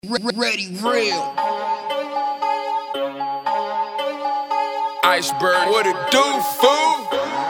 Ready, real. Iceberg, what it do, fool?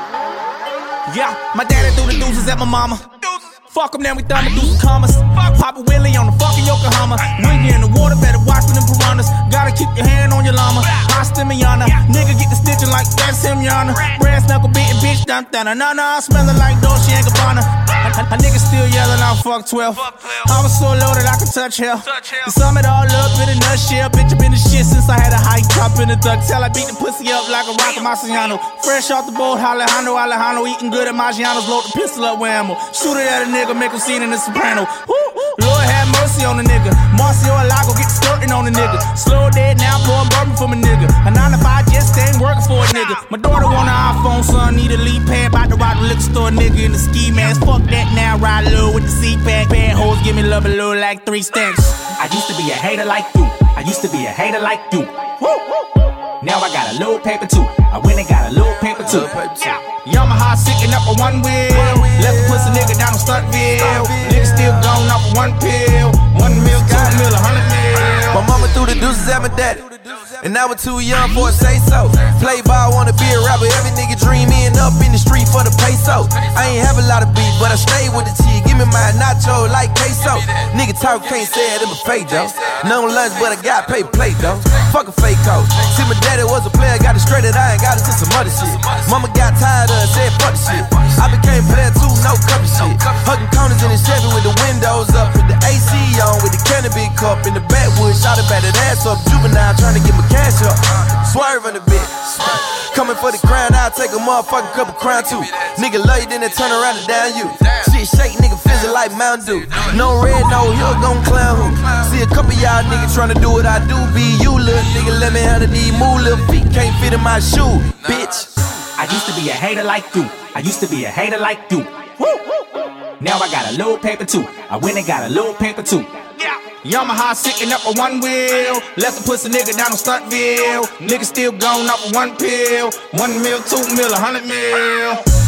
Yeah, my daddy threw the deuces at my mama. Fuck 'em, then we thumbin' do some commas. Pop a Willie on the fucking Yokohama. When you in the water, better watch for them piranhas. Gotta keep your hand on your llama. Hostin' Miana. Nigga get the stitching like that's him, Yana. Brass knuckle beating bitch, dun dun dun dun dun. Smelling like Dolce & Gabbana. A nigga still yelling out fuck 12. I was so loaded I could touch hell. You sum it all up in a nutshell. Bitch, I been the shit since I had a high top in the duck. Till I beat the pussy up like a rocket Marciano. Fresh off the boat, Alejandro. Eating good at Maggiano's, load the pistol up with ammo. Shoot it at a nigga, make him scene in the Soprano. Lord have mercy on the nigga. Marcio Alago get skirting on the nigga. Slow dead now, pouring bourbon from a nigga. A 9 to 5 just ain't working for a nigga. My daughter want an iPhone, son, need a lead pad. Bout to rock the liquor store nigga in the ski mask. Fuck that now, ride low with the C-pack. Bad hoes give me love a little like 3 stacks. I used to be a hater like you. I used to be a hater like you. Now I got a little paper too. I went and got a little paper too. Yamaha sitting up on one wheel. Left the pussy nigga down on Stuntville. Nigga still gone off of 1 pill. 1 mil, 2 mil, 100 mil. My mama threw the deuces at my daddy, and I was too young for a say so. Play ball, wanna be a rapper. Every nigga dream end up in the street for the peso. I ain't have a lot of beef, but I stayed with the T. Give me my nacho like queso. Nigga talk, can't say it in my face though. No lunch, but I got paid plate though. Fuck a fake coat. See, my daddy was a player, got it straight that I ain't got it to some other shit. Mama got tired of it, said fuck the shit. I became player too, no cover shit. Hugging corners in the Chevy with the windows up, with the AC on, with the cannabis cup in the backwood. Shot it back that ass up, juvenile trying to get my cash up. Swerving a bit. Coming for the crown, I'll take a motherfucking cup of crown too. Nigga love you, then they turn around and down you. Shit shake, nigga fizzle like Mountain Dew. No red, no hill, gon' clown who. See a couple y'all niggas tryna do what I do. Be you, little nigga, let me handle these move. Little feet can't fit in my shoe, bitch. I used to be a hater like you. I used to be a hater like you. Now I got a little paper too. I went and got a little paper too. Yamaha sitting up on 1 wheel. Left the pussy nigga down on Stuntville. Nigga still gone off of 1 pill. 1 mil, 2 mil, 100 mil.